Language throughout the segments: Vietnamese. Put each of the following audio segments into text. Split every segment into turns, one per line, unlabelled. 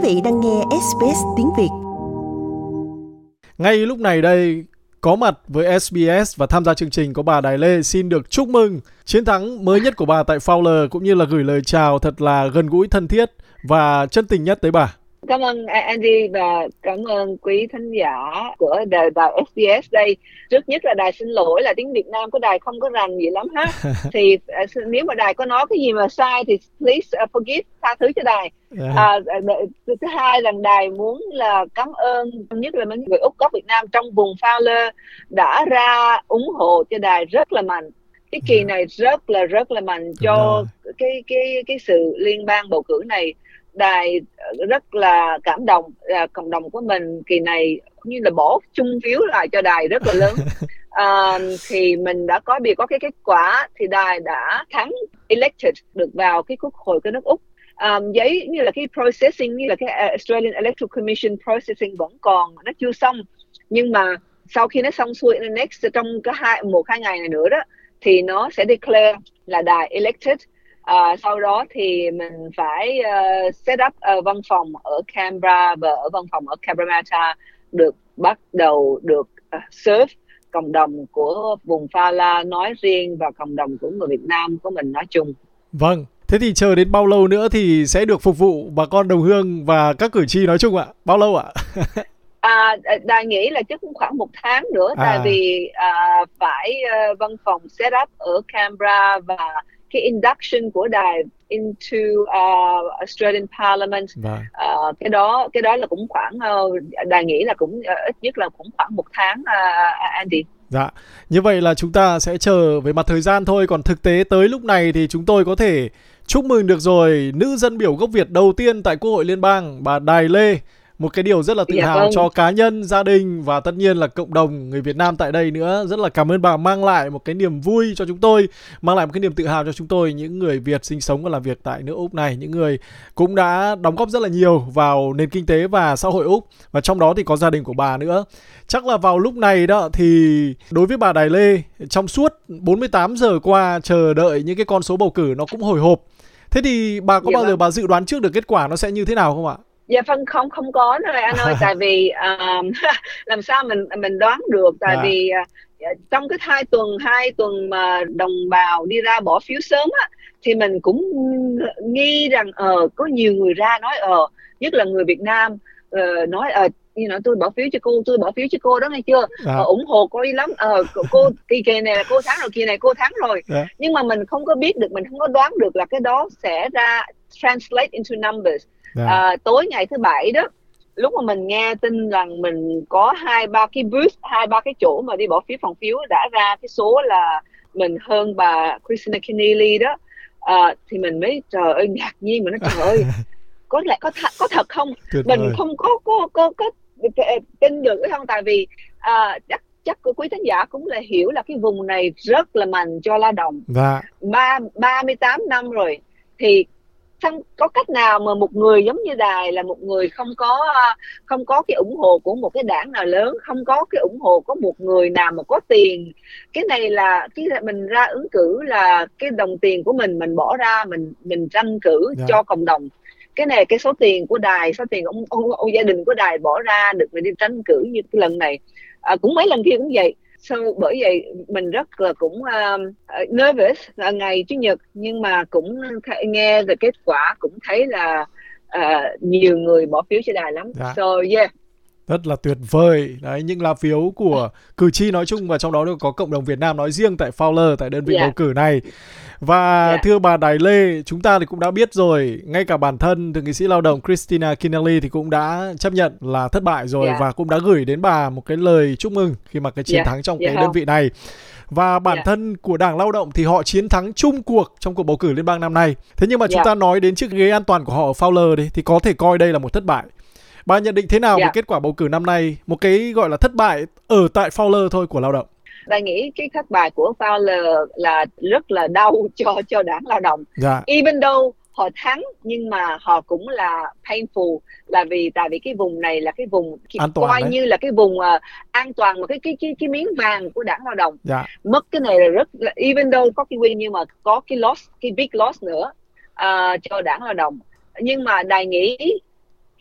vị đang nghe SBS tiếng Việt.
Ngay lúc này đây, có mặt với SBS và tham gia chương trình có bà Đài Lê xin được chúc mừng chiến thắng mới nhất của bà tại Fowler, cũng như là gửi lời chào thật là gần gũi, thân thiết và chân tình nhất tới bà.
Cảm ơn Andy và cảm ơn quý thính giả của đài SBS đây. Trước nhất là đài xin lỗi là tiếng Việt Nam của đài không có rành gì lắm ha. Thì nếu mà đài có nói cái gì mà sai thì please forgive, tha thứ cho đài. Thứ hai là đài muốn là cảm ơn nhất là những người Úc gốc Việt Nam trong vùng Fowler đã ra ủng hộ cho đài rất là mạnh. Cái kỳ này rất là mạnh cho cái sự liên bang bầu cử này. Đài rất là cảm động, cộng đồng của mình kỳ này như là bỏ chung phiếu lại cho đài rất là lớn. Thì mình đã có cái kết quả thì đài đã thắng elected được vào cái quốc hội của nước Úc. Giấy như là cái processing, như là cái Australian Electoral Commission processing vẫn còn, nó chưa xong, nhưng mà sau khi nó xong xuôi next trong cái 1-2 ngày này nữa đó thì nó sẽ declare là đài elected. Sau đó thì mình phải set up văn phòng ở Canberra và ở văn phòng ở Cabramatta được bắt đầu được serve cộng đồng của vùng Fowler nói riêng và cộng đồng của người Việt Nam của mình nói chung.
Vâng, thế thì chờ đến bao lâu nữa thì sẽ được phục vụ bà con đồng hương và các cử tri nói chung ạ? Bao lâu ạ?
Đài nghĩ là chắc cũng khoảng 1 tháng nữa, tại vì phải văn phòng set up ở Canberra và cái induction của đài into Australian Parliament. Cái đó là cũng khoảng đài nghĩ là cũng ít nhất là cũng khoảng 1 tháng, Andy.
Dạ, như vậy là chúng ta sẽ chờ về mặt thời gian thôi. Còn thực tế tới lúc này thì chúng tôi có thể chúc mừng được rồi nữ dân biểu gốc Việt đầu tiên tại Quốc hội Liên bang, bà Đài Lê. Một cái điều rất là tự hào cho cá nhân, gia đình và tất nhiên là cộng đồng người Việt Nam tại đây nữa. Rất là cảm ơn bà, mang lại một cái niềm vui cho chúng tôi, mang lại một cái niềm tự hào cho chúng tôi, những người Việt sinh sống và làm việc tại nước Úc này, những người cũng đã đóng góp rất là nhiều vào nền kinh tế và xã hội Úc, và trong đó thì có gia đình của bà nữa. Chắc là vào lúc này đó thì đối với bà Đài Lê, trong suốt 48 giờ qua chờ đợi những cái con số bầu cử nó cũng hồi hộp. Thế thì bà có bao giờ bà dự đoán trước được kết quả nó sẽ như thế nào không ạ?
Dạ không có nữa anh ơi, tại vì làm sao mình đoán được, tại vì trong cái 2 tuần mà đồng bào đi ra bỏ phiếu sớm á, thì mình cũng nghi rằng có nhiều người ra nói nhất là người Việt Nam nói tôi bỏ phiếu cho cô đó, nghe chưa, ủng hộ cô đi lắm, cô kỳ này là cô thắng rồi, kỳ này cô thắng rồi. Nhưng mà mình không có biết được, mình không có đoán được là cái đó sẽ ra translate into numbers. Tối ngày thứ Bảy đó, lúc mà mình nghe tin rằng mình có 2-3 cái booth, 2-3 cái chỗ mà đi bỏ phiếu, phòng phiếu đã ra cái số là mình hơn bà Christina Keneally đó, thì mình mới trời ơi ngạc nhiên, mà nói trời ơi có thật không? Mình không có tin được không, tại vì chắc quý thính giả cũng là hiểu là cái vùng này rất là mạnh cho lao động. 38 năm rồi thì có cách nào mà một người giống như đài là một người không có cái ủng hộ của một cái đảng nào lớn, không có cái ủng hộ của một người nào mà có tiền. Cái này là cái mình ra ứng cử là cái đồng tiền của mình bỏ ra, mình tranh cử cho cộng đồng. Cái này cái số tiền của đài, số tiền ông gia đình của đài bỏ ra được mình đi tranh cử như cái lần này, cũng mấy lần kia cũng vậy. Bởi vậy mình rất là cũng nervous ngày Chủ nhật, nhưng mà cũng nghe về kết quả cũng thấy là nhiều người bỏ phiếu cho đài lắm.
Rất là tuyệt vời. Đấy, những lá phiếu của cử tri nói chung và trong đó có cộng đồng Việt Nam nói riêng tại Fowler, tại đơn vị bầu cử này. Và thưa bà Đài Lê, chúng ta thì cũng đã biết rồi, ngay cả bản thân thượng nghị sĩ lao động Christina Keneally thì cũng đã chấp nhận là thất bại rồi, và cũng đã gửi đến bà một cái lời chúc mừng khi mà cái chiến thắng trong cái đơn vị này. Và bản thân của Đảng Lao động thì họ chiến thắng chung cuộc trong cuộc bầu cử liên bang năm nay. Thế nhưng mà chúng ta nói đến chiếc ghế an toàn của họ ở Fowler đi, thì có thể coi đây là một thất bại. Bà nhận định thế nào về kết quả bầu cử năm nay, một cái gọi là thất bại ở tại Fowler thôi của lao động?
Tôi nghĩ cái thất bại của Fowler là rất là đau cho Đảng Lao động. Even though họ thắng nhưng mà họ cũng là painful, là tại vì cái vùng này là cái vùng coi như là cái vùng an toàn, mà cái miếng vàng của Đảng Lao động. Mất cái này là rất là, even though có cái win nhưng mà có cái loss, cái big loss nữa cho Đảng Lao động. Nhưng mà đài nghĩ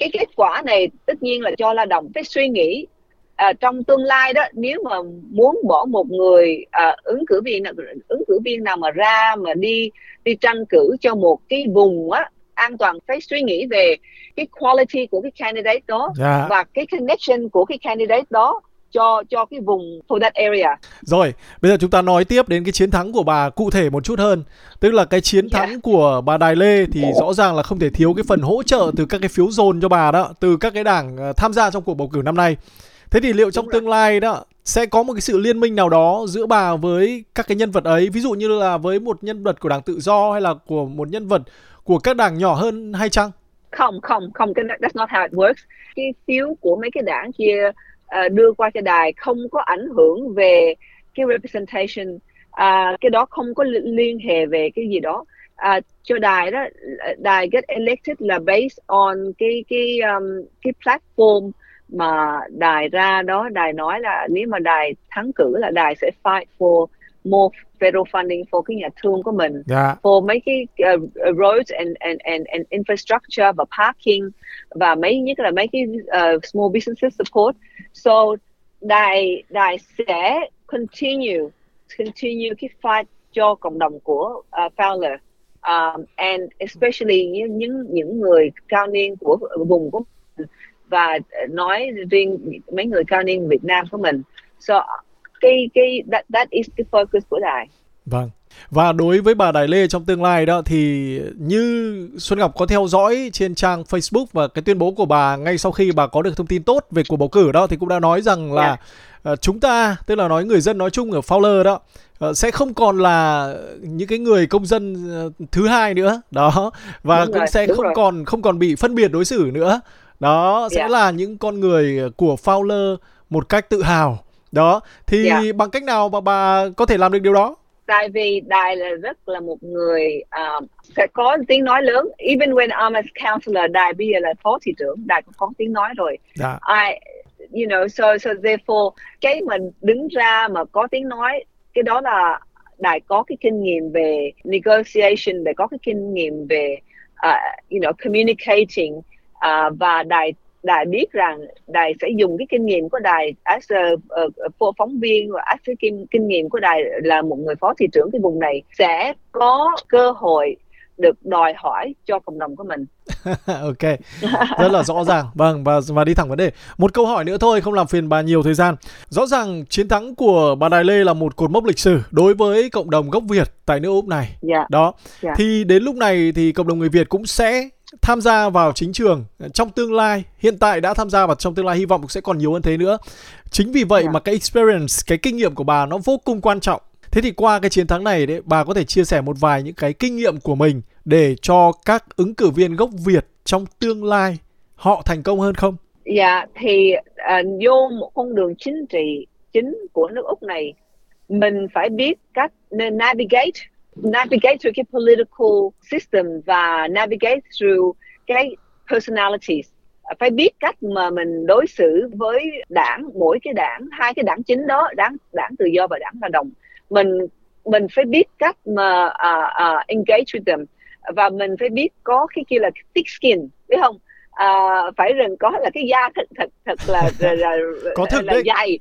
cái kết quả này tất nhiên là cho lao động phải suy nghĩ trong tương lai đó, nếu mà muốn bỏ một người ứng cử viên nào mà ra mà đi tranh cử cho một cái vùng an toàn, phải suy nghĩ về cái quality của cái candidate đó và cái connection của cái candidate đó cho cái vùng, for that area.
Rồi, bây giờ chúng ta nói tiếp đến cái chiến thắng của bà cụ thể một chút hơn. Tức là cái chiến thắng của bà Đài Lê thì rõ ràng là không thể thiếu cái phần hỗ trợ từ các cái phiếu dồn cho bà đó, từ các cái đảng tham gia trong cuộc bầu cử năm nay. Thế thì liệu trong tương lai đó sẽ có một cái sự liên minh nào đó giữa bà với các cái nhân vật ấy, ví dụ như là với một nhân vật của Đảng Tự Do hay là của một nhân vật của các đảng nhỏ hơn hay chăng?
Không, that's not how it works. Cái phiếu của mấy cái đảng kia đưa qua cho đài không có ảnh hưởng về cái representation, cái đó không có liên hệ về cái gì đó. Cho đài đó, đài get elected là based on cái platform mà đài ra đó. Đài nói là nếu mà đài thắng cử là đài sẽ fight for more federal funding for cái nhà thương của mình, for mấy cái roads and infrastructure và parking, và nhất là mấy cái small businesses support. So đài sẽ continue cái fight cho cộng đồng của Fowler, and especially những người cao niên của vùng của mình, và nói riêng mấy người cao niên Việt Nam của mình. So that is the focus của đài.
Vâng. Và đối với bà Đài Lê trong tương lai đó thì như Xuân Ngọc có theo dõi trên trang Facebook và cái tuyên bố của bà ngay sau khi bà có được thông tin tốt về cuộc bầu cử đó, thì cũng đã nói rằng là chúng ta, tức là nói người dân nói chung ở Fowler đó, sẽ không còn là những cái người công dân thứ hai nữa đó, và cũng sẽ không còn bị phân biệt đối xử nữa đó, sẽ là những con người của Fowler một cách tự hào đó. Thì bằng cách nào mà bà có thể làm được điều đó?
Tại vì đài là rất là một người sẽ có tiếng nói lớn. Even when I'm a counselor, đài bây giờ là phó thị trưởng, đài cũng có tiếng nói rồi. So therefore cái mình đứng ra mà có tiếng nói, cái đó là đài có cái kinh nghiệm về negotiation, đài có cái kinh nghiệm về communicating, và đài biết rằng đài sẽ dùng cái kinh nghiệm của đài as a phóng viên, và as cái kinh nghiệm của đài là một người phó thị trưởng cái vùng này, sẽ có cơ hội được đòi hỏi cho cộng đồng của mình.
Ok, rất là rõ ràng. Vâng, và đi thẳng vấn đề. Một câu hỏi nữa thôi, không làm phiền bà nhiều thời gian. Rõ ràng chiến thắng của bà Đài Lê là một cột mốc lịch sử đối với cộng đồng gốc Việt tại nước Úc này. Đó. Thì đến lúc này thì cộng đồng người Việt cũng sẽ tham gia vào chính trường trong tương lai, hiện tại đã tham gia và trong tương lai hy vọng cũng sẽ còn nhiều hơn thế nữa. Chính vì vậy mà cái experience, cái kinh nghiệm của bà nó vô cùng quan trọng. Thế thì qua cái chiến thắng này đấy, bà có thể chia sẻ một vài những cái kinh nghiệm của mình để cho các ứng cử viên gốc Việt trong tương lai họ thành công hơn không?
Thì vô một con đường chính trị chính của nước Úc này, mình phải biết cách nên navigate through cái political system và navigate through cái personalities. Phải biết cách mà mình đối xử với đảng, mỗi cái đảng, hai cái đảng chính đó, đảng Tự Do và đảng Lao động. Mình phải biết cách mà engage with them, và mình phải biết có cái kia là thick skin, biết không? Phải rằng có là cái da thật là
có thực
là
đấy.
dày.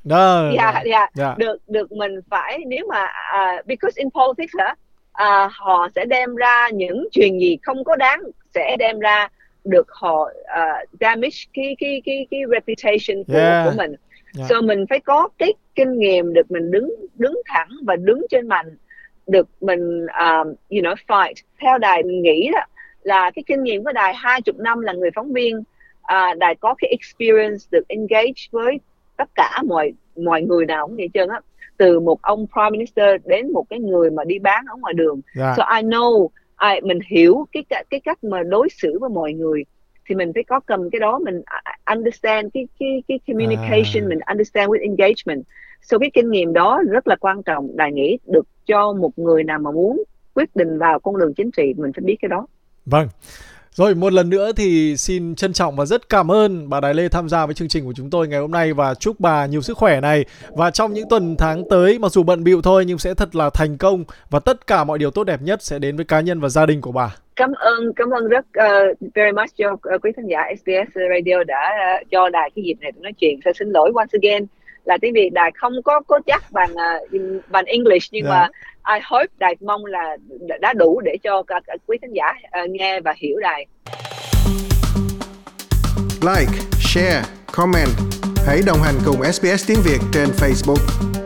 Được mình phải, nếu mà because in politics họ sẽ đem ra những chuyện gì không có đáng, sẽ đem ra được họ damage cái reputation của mình. So mình phải có cái kinh nghiệm được mình đứng thẳng và đứng trên mạnh, được mình fight. Theo đài mình nghĩ đó là cái kinh nghiệm của đài 20 năm là người phóng viên, đài có cái experience được engage với tất cả mọi người nào cũng vậy trơn á, từ một ông prime minister đến một cái người mà đi bán ở ngoài đường. So I know, mình hiểu cái cách mà đối xử với mọi người, thì mình phải có cầm cái đó, mình understand cái communication, mình understand with engagement. So cái kinh nghiệm đó rất là quan trọng, đài nghĩ được cho một người nào mà muốn quyết định vào con đường chính trị, mình phải biết cái đó.
Vâng. Rồi một lần nữa thì xin trân trọng và rất cảm ơn bà Đài Lê tham gia với chương trình của chúng tôi ngày hôm nay, và chúc bà nhiều sức khỏe này, và trong những tuần tháng tới mặc dù bận bịu thôi nhưng sẽ thật là thành công, và tất cả mọi điều tốt đẹp nhất sẽ đến với cá nhân và gia đình của bà.
Cảm ơn rất very much cho quý khán giả SBS Radio đã cho đài cái dịp này để nói chuyện. Xin lỗi once again là tiếng Việt đài không có chắc bằng English, nhưng mà I hope đài mong là đã đủ để cho cả quý khán giả nghe và hiểu đài.
Like, share, comment. Hãy đồng hành cùng SBS tiếng Việt trên Facebook.